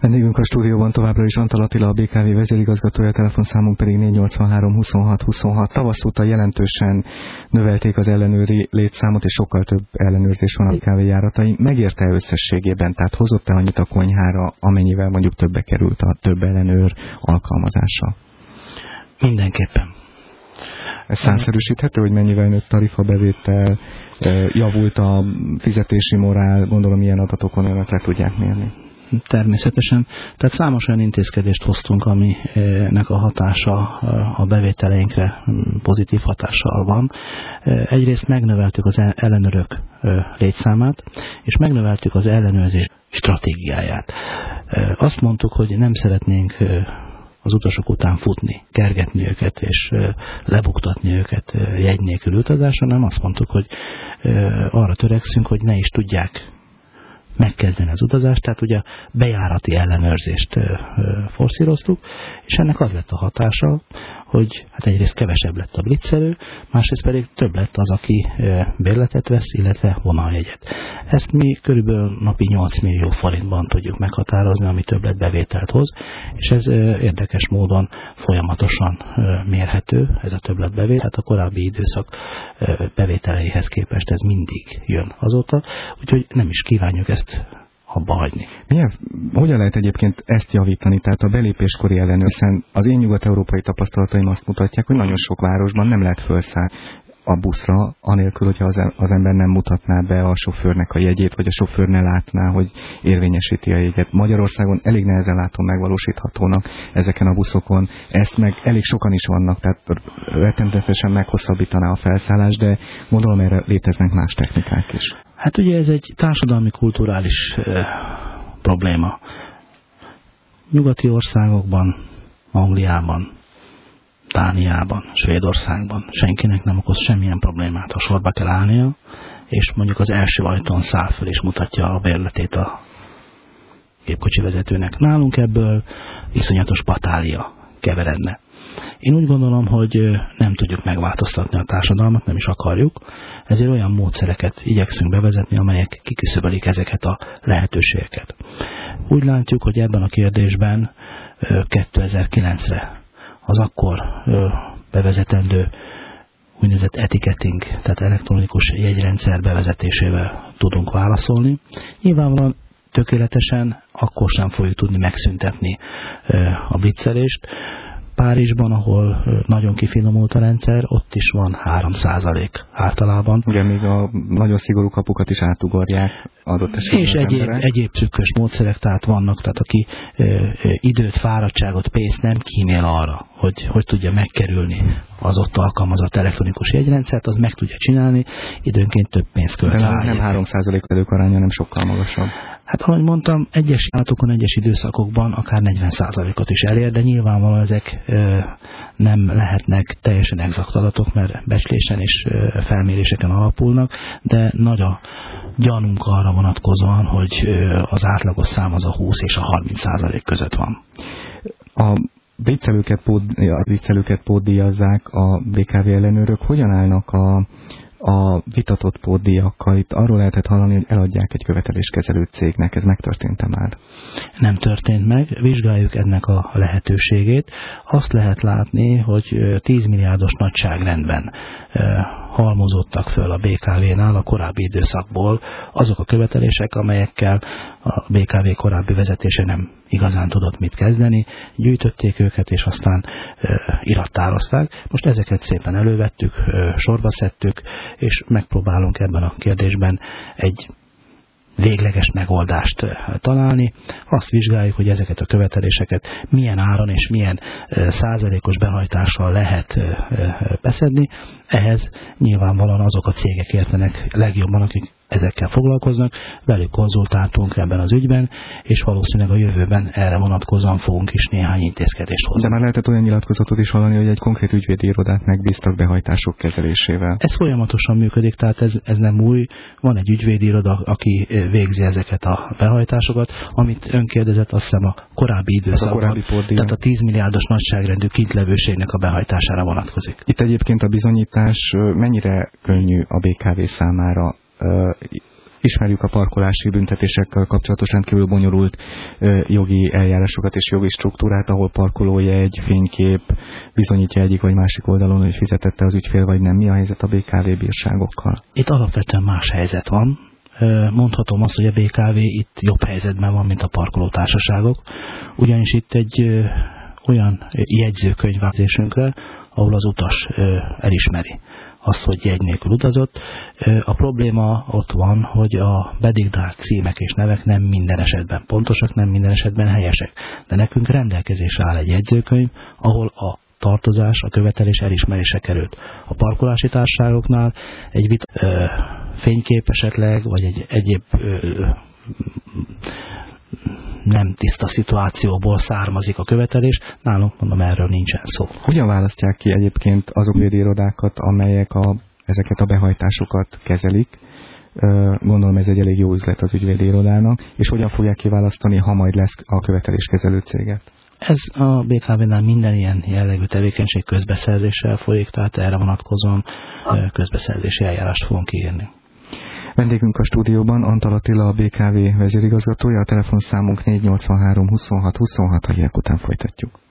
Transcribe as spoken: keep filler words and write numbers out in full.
Vendégünk a stúdióban továbbra is Antal Attila, a bé ká vé vezérigazgatója, a telefonszámunk pedig négy nyolcvanhárom huszonhat huszonhat. Tavasz óta jelentősen növelték az ellenőri létszámot, és sokkal több ellenőrzés van a bé ká vé járatai. Megérte összességében, tehát hozott-e annyit a konyhára, amennyivel mondjuk többe került a több ellenőr alkalmazása? Mindenképpen. Ez számszerűsíthető, hogy mennyivel nőtt tarifabevétel, javult a fizetési morál, gondolom ilyen adatokon önök le tudják mérni? Természetesen. Tehát számos olyan intézkedést hoztunk, aminek a hatása a bevételeinkre pozitív hatással van. Egyrészt megnöveltük az ellenőrök létszámát, és megnöveltük az ellenőrzés stratégiáját. Azt mondtuk, hogy nem szeretnénk az utasok után futni, kergetni őket és lebuktatni őket jegy nélkül utazásra, hanem azt mondtuk, hogy arra törekszünk, hogy ne is tudják megkezdeni az utazást, tehát ugye bejárati ellenőrzést forszíroztuk, és ennek az lett a hatása, hogy hát egyrészt kevesebb lett a blitzelő, másrészt pedig több lett az, aki bérletet vesz, illetve vonaljegyet. Ezt mi körülbelül napi nyolc millió forintban tudjuk meghatározni, ami többletbevételt hoz, és ez érdekes módon folyamatosan mérhető, ez a többletbevétel, tehát a korábbi időszak bevételeihez képest ez mindig jön azóta, úgyhogy nem is kívánjuk ezt abba hagyni. Milyen, hogyan lehet egyébként ezt javítani? Tehát a belépéskori ellenőr, hiszen az én nyugat-európai tapasztalataim azt mutatják, hogy nagyon sok városban nem lehet felszállni a buszra, anélkül, hogyha az, az ember nem mutatná be a sofőrnek a jegyét, vagy a sofőr ne látná, hogy érvényesíti a jegyet. Magyarországon elég nehezen látom megvalósíthatónak ezeken a buszokon. Ezt meg elég sokan is vannak, tehát rettenetesen meghosszabbítaná a felszállás, de gondolom erre léteznek más technikák is. Hát ugye ez egy társadalmi-kulturális e, probléma. Nyugati országokban, Angliában, Dániában, Svédországban senkinek nem okoz semmilyen problémát, ha sorba kell állnia, és mondjuk az első ajtón száll föl és mutatja a bérletét a gépkocsi vezetőnek. Nálunk ebből iszonyatos patália keveredne. Én úgy gondolom, hogy nem tudjuk megváltoztatni a társadalmat, nem is akarjuk, ezért olyan módszereket igyekszünk bevezetni, amelyek kiküszöbölik ezeket a lehetőségeket. Úgy látjuk, hogy ebben a kérdésben kétezer-kilencre az akkor bevezetendő úgynevezett etiketting, tehát elektronikus jegyrendszer bevezetésével tudunk válaszolni. Nyilvánvalóan tökéletesen akkor sem fogjuk tudni megszüntetni a blitzelést. Párizsban, ahol nagyon kifinomult a rendszer, ott is van három százalék általában. Ugye még a nagyon szigorú kapukat is átugorják adott esetben. És egyéb, egyéb trükkös módszerek, tehát vannak, tehát aki e, e, időt, fáradtságot, pénzt nem kímél arra, hogy hogy tudja megkerülni az ott alkalmazott elektronikus jegyrendszert, az meg tudja csinálni, időnként több pénzt költ. De nem három százalék elők aránya, nem sokkal magasabb. Hát, ahogy mondtam, egyes járatokon, egyes időszakokban akár negyven százalékot is elér, de nyilvánvalóan ezek ö, nem lehetnek teljesen exakt adatok, mert becslésen és ö, felméréseken alapulnak, de nagy a gyanunk arra vonatkozóan, hogy ö, az átlagos szám az a húsz és a harminc százalék között van. A viccelőket, pód, a viccelőket pótdíjazzák a bé ká vé ellenőrök. Hogyan állnak a a vitatott pótdíjakkal? Itt arról lehetett hallani, hogy eladják egy követeléskezelő cégnek. Ez megtörtént-e már? Nem történt meg. Vizsgáljuk ennek a lehetőségét. Azt lehet látni, hogy tíz milliárdos nagyságrendben halmozottak föl a bé ká vénál a korábbi időszakból azok a követelések, amelyekkel a bé ká vé korábbi vezetése nem igazán tudott mit kezdeni. Gyűjtötték őket, és aztán irattározták. Most ezeket szépen elővettük, sorba szedtük, és megpróbálunk ebben a kérdésben egy végleges megoldást találni. Azt vizsgáljuk, hogy ezeket a követeléseket milyen áron és milyen százalékos behajtással lehet beszedni. Ehhez nyilvánvalóan azok a cégek értenek legjobban, akik ezekkel foglalkoznak, velük konzultáltunk ebben az ügyben, és valószínűleg a jövőben erre vonatkozóan fogunk is néhány intézkedést hozni. De már lehetett olyan nyilatkozatot is hallani, hogy egy konkrét ügyvédi irodát megbíztak behajtások kezelésével. Ez folyamatosan működik, tehát ez, ez nem új. Van egy ügyvédi iroda, aki végzi ezeket a behajtásokat, amit ön kérdezett, azt hiszem a korábbi időszakban, a korábbi tehát a tíz milliárdos nagyságrendű kintlevőségnek a behajtására vonatkozik. Itt egyébként a bizonyítás mennyire könnyű a bé ká vé számára? Ismerjük a parkolási büntetésekkel kapcsolatos rendkívül bonyolult ö, jogi eljárásokat és jogi struktúrát, ahol parkolójegy, fénykép bizonyítja egyik vagy másik oldalon, hogy fizetette az ügyfél vagy nem. Mi a helyzet a bé ká vé bírságokkal? Itt alapvetően más helyzet van. Mondhatom azt, hogy a bé ká vé itt jobb helyzetben van, mint a parkolótársaságok, ugyanis itt egy ö, olyan jegyzőkönyvázésünkre, ahol az utas ö, elismeri azt, hogy jegy nélkül utazott. A probléma ott van, hogy a bedignált címek és nevek nem minden esetben pontosak, nem minden esetben helyesek. De nekünk rendelkezésre áll egy jegyzőkönyv, ahol a tartozás, a követelés elismerése került. A parkolási társaságoknál egy vit, ö, fénykép esetleg, vagy egy egyéb ö, nem tiszta szituációból származik a követelés, nálunk mondom, erről nincsen szó. Hogyan választják ki egyébként azok ügyvédirodákat, amelyek a, ezeket a behajtásokat kezelik? Gondolom ez egy elég jó üzlet az ügyvédirodának, és hogyan fogják kiválasztani, ha majd lesz a követeléskezelő céget? Ez a bé ká vé-nál minden ilyen jellegű tevékenység közbeszerzéssel folyik, tehát erre vonatkozóan közbeszerzési eljárást fogunk kiírni. Vendégünk a stúdióban Antal Attila, a bé ká vé vezérigazgatója, a telefonszámunk négy nyolcvanhárom huszonhat huszonhat, a hírek után folytatjuk.